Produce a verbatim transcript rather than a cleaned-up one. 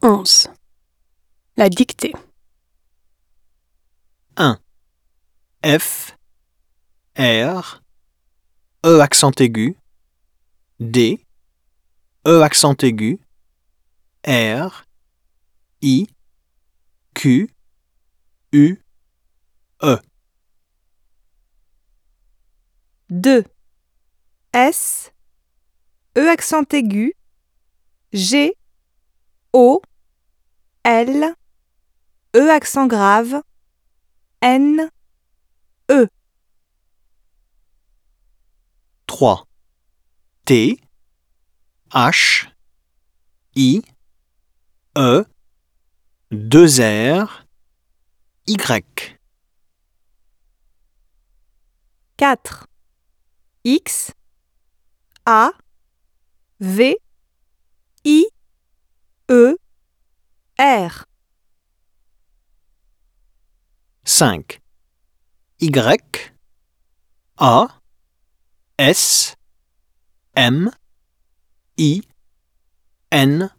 onze. La dictée. un. F, R, E accent aigu, D, E accent aigu, R, I, Q, U, E. deux. S, E accent aigu, G, O, L, E accent grave, N, E. trois. T, H, I, E, deux R, Y. quatre. X, A, V, I, E, R. cinq. Y, A, S, M, I, N,